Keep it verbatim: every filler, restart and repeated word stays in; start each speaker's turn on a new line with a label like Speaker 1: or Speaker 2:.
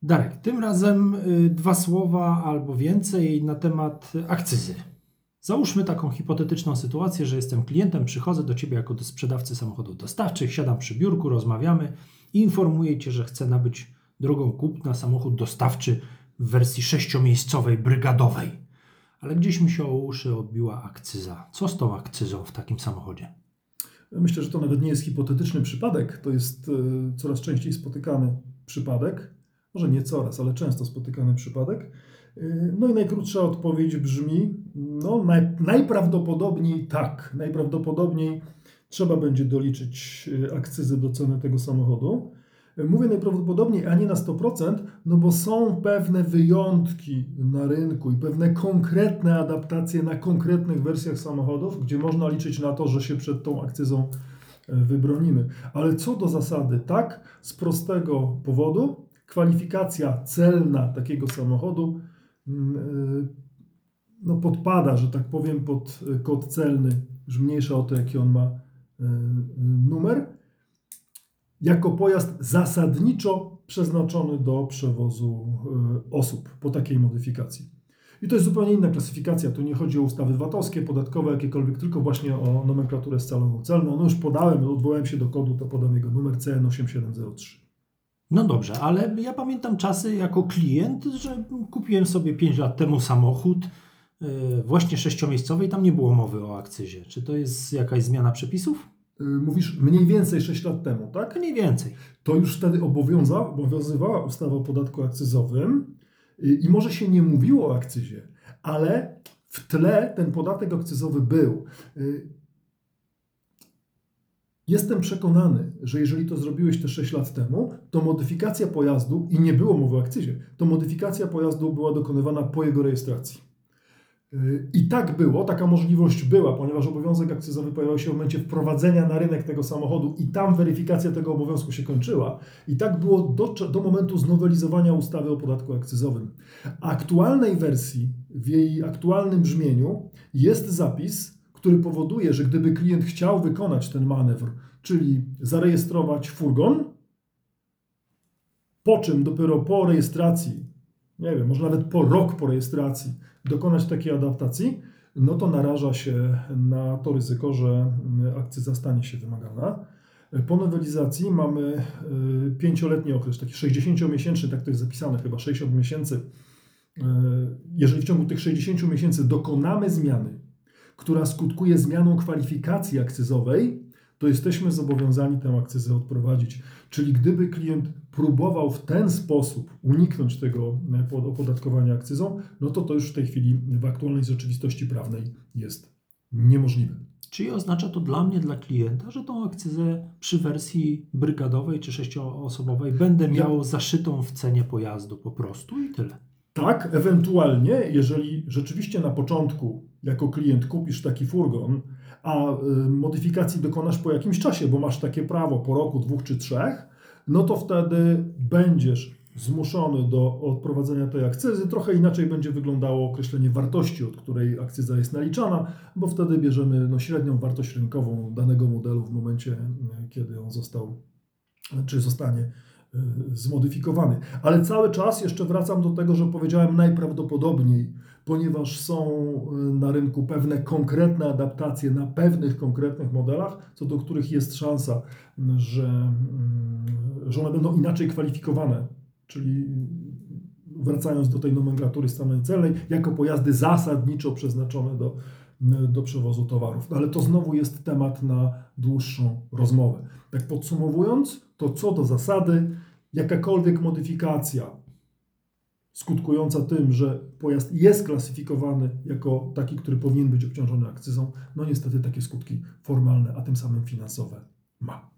Speaker 1: Darek, tym razem y, dwa słowa albo więcej na temat akcyzy. Załóżmy taką hipotetyczną sytuację, że jestem klientem, przychodzę do Ciebie jako do sprzedawcy samochodów dostawczych, siadam przy biurku, rozmawiamy i informuję Cię, że chcę nabyć drogą kupna samochód dostawczy w wersji sześciomiejscowej, brygadowej. Ale gdzieś mi się o uszy odbiła akcyza. Co z tą akcyzą w takim samochodzie?
Speaker 2: Myślę, że to nawet nie jest hipotetyczny przypadek, to jest y, coraz częściej spotykany przypadek. Może nie coraz, ale często spotykany przypadek. Y, no i najkrótsza odpowiedź brzmi, no naj, najprawdopodobniej tak. Najprawdopodobniej trzeba będzie doliczyć akcyzy do ceny tego samochodu. Mówię najprawdopodobniej, a nie na sto procent, no bo są pewne wyjątki na rynku i pewne konkretne adaptacje na konkretnych wersjach samochodów, gdzie można liczyć na to, że się przed tą akcyzą wybronimy. Ale co do zasady, tak, z prostego powodu kwalifikacja celna takiego samochodu no, podpada, że tak powiem, pod kod celny, już mniejsza o to, jaki on ma numer, jako pojazd zasadniczo przeznaczony do przewozu osób po takiej modyfikacji. I to jest zupełnie inna klasyfikacja. Tu nie chodzi o ustawy vatowskie, podatkowe, jakiekolwiek, tylko właśnie o nomenklaturę scaloną celną. No już podałem, odwołałem się do kodu, to podam jego numer C N osiem siedem zero trzy.
Speaker 1: No dobrze, ale ja pamiętam czasy jako klient, że kupiłem sobie pięć lat temu samochód yy, właśnie sześciomiejscowy i tam nie było mowy o akcyzie. Czy to jest jakaś zmiana przepisów?
Speaker 2: Mówisz mniej więcej sześć lat temu, tak?
Speaker 1: Mniej więcej.
Speaker 2: To już wtedy obowiąza, obowiązywała ustawa o podatku akcyzowym i może się nie mówiło o akcyzie, ale w tle ten podatek akcyzowy był. Jestem przekonany, że jeżeli to zrobiłeś te sześć lat temu, to modyfikacja pojazdu, i nie było mowy o akcyzie, to modyfikacja pojazdu była dokonywana po jego rejestracji. I tak było, taka możliwość była, ponieważ obowiązek akcyzowy pojawiał się w momencie wprowadzenia na rynek tego samochodu i tam weryfikacja tego obowiązku się kończyła. I tak było do, do momentu znowelizowania ustawy o podatku akcyzowym. Aktualnej wersji, w jej aktualnym brzmieniu jest zapis, który powoduje, że gdyby klient chciał wykonać ten manewr, czyli zarejestrować furgon, po czym dopiero po rejestracji, nie wiem, może nawet po rok po rejestracji dokonać takiej adaptacji, no to naraża się na to ryzyko, że akcyza stanie się wymagana. Po nowelizacji mamy pięcioletni okres, taki sześćdziesięciomiesięczny, tak to jest zapisane, chyba sześćdziesiąt miesięcy. Jeżeli w ciągu tych sześćdziesięciu miesięcy dokonamy zmiany, która skutkuje zmianą kwalifikacji akcyzowej, to jesteśmy zobowiązani tę akcyzę odprowadzić. Czyli gdyby klient próbował w ten sposób uniknąć tego opodatkowania akcyzą, no to to już w tej chwili w aktualnej rzeczywistości prawnej jest niemożliwe.
Speaker 1: Czyli oznacza to dla mnie, dla klienta, że tą akcyzę przy wersji brygadowej czy sześcioosobowej będę miał ja... zaszytą w cenie pojazdu po prostu i tyle.
Speaker 2: Tak, ewentualnie, jeżeli rzeczywiście na początku jako klient kupisz taki furgon, a modyfikacji dokonasz po jakimś czasie, bo masz takie prawo po roku, dwóch czy trzech, no to wtedy będziesz zmuszony do odprowadzenia tej akcyzy. Trochę inaczej będzie wyglądało określenie wartości, od której akcyza jest naliczana, bo wtedy bierzemy no, średnią wartość rynkową danego modelu w momencie, kiedy on został, czy zostanie zmodyfikowany. Ale cały czas jeszcze wracam do tego, że powiedziałem najprawdopodobniej, ponieważ są na rynku pewne konkretne adaptacje na pewnych konkretnych modelach, co do których jest szansa, że, że one będą inaczej kwalifikowane, czyli wracając do tej nomenklatury stanowej celnej, jako pojazdy zasadniczo przeznaczone do, do przewozu towarów. Ale to znowu jest temat na dłuższą rozmowę. Tak podsumowując, to co do zasady, jakakolwiek modyfikacja skutkująca tym, że pojazd jest klasyfikowany jako taki, który powinien być obciążony akcyzą, no niestety takie skutki formalne, a tym samym finansowe ma.